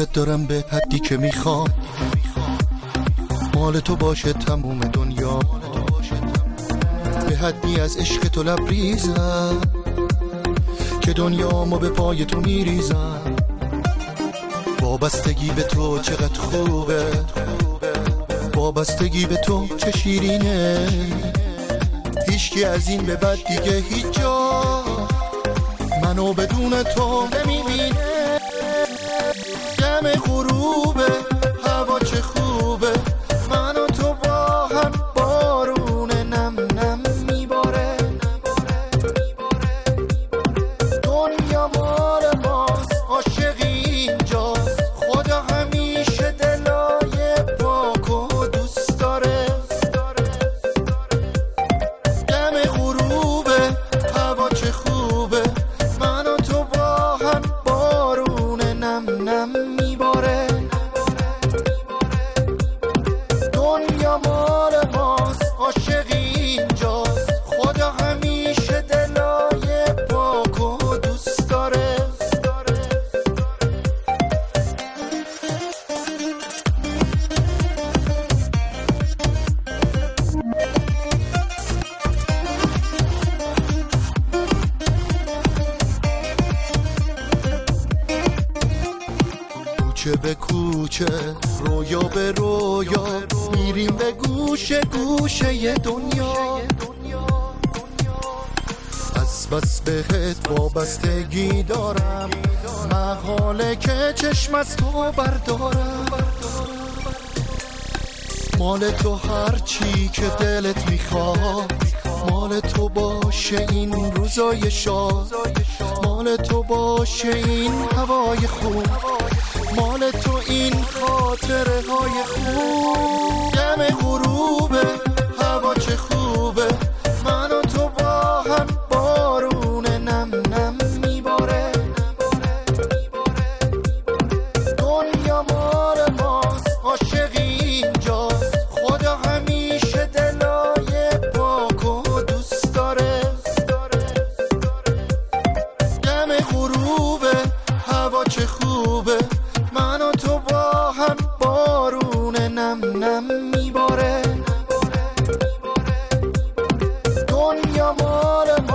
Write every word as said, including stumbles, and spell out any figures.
دوستت دارم به حدی که میخوام مال تو باشه تموم دنیا، به حدی از عشق تو لبریزم که دنیامو به پای تو میریزم. وابستگی به تو چقدر خوبه، وابستگی به تو چه شیرینه، هیچکی از این به بعد دیگه هیچ جا منو بدون تو نمیبینه. دم غروبه هوا چه خوبه، من و تو با هم بارون نم نم میباره. دنیا مال ماست، عاشقی اینجاست، خدا همیشه دلای پاک و دوست داره. دم غروبه هوا چه خوبه، من و تو با هم بارون نم نم میباره. دنیا مال ماست، عاشقی اینجاست، خدا همیشه دلای پاک و دوست داره. کوچه به کوچه، رویا به رویا، میریم به گوشه گوشه دنیا. از بس بهت وابستگی دارم، محاله که چشم از تو بردارم. مال تو هر چی که دلت میخواد، مال تو باشه این روزای شاد، مال تو باشه این هوای خوب، مال تو این خاطره های خوب. دم غروبه هوا چه خوبه، من و تو با هم بارون نم نم میباره. دنیا مال ماست، عاشقی اینجاست، خدا همیشه دلای پاک و دوست داره. دم غروبه هوا چه خوبه، من و تو با هم بارون نم نم میباره. دنیا مال